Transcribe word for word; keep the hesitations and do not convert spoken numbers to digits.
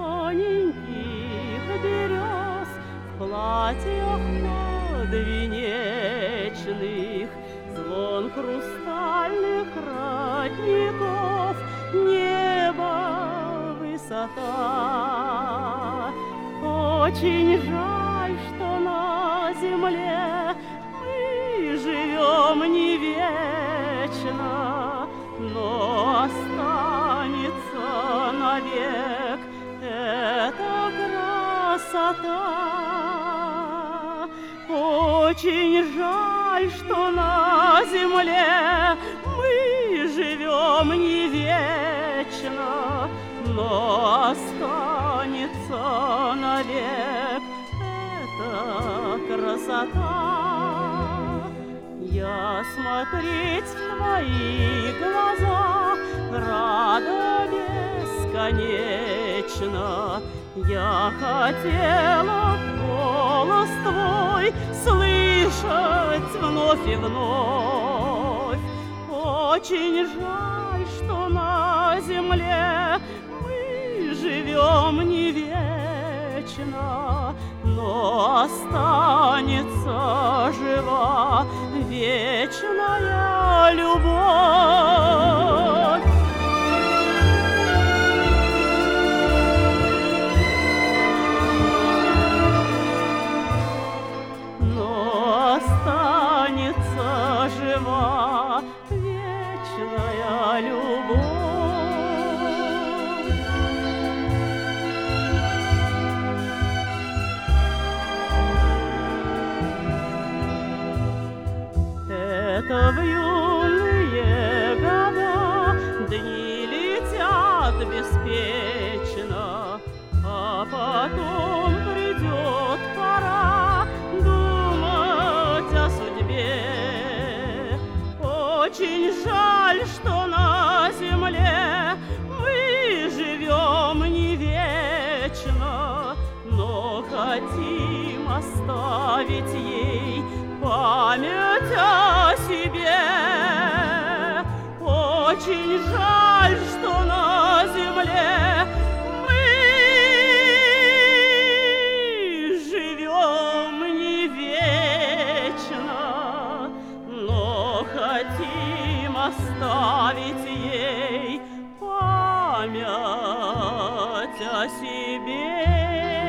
тоненьких берез в платьях подвенечных, звон хрустальных ратников, небо, высота. Очень жаль, что на земле мы живем не вечно, но останется навек эта красота. Очень жаль, что на земле мы живем не вечно, но останется навек эта красота. Я смотреть в твои глаза рада бесконечно. Я хотела голос твой слышать вновь и вновь. Очень жаль, что на земле мы живем не вечно, но останется жива вечная любовь. Но останется жива вечная любовь. Это в юные года дни летят беспечно, а потом придет пора думать о судьбе. Очень жаль, что на земле мы живем не вечно, но хотим оставить ей память о себе. Очень жаль, что на земле мы живем не вечно, но хотим оставить ей память о себе.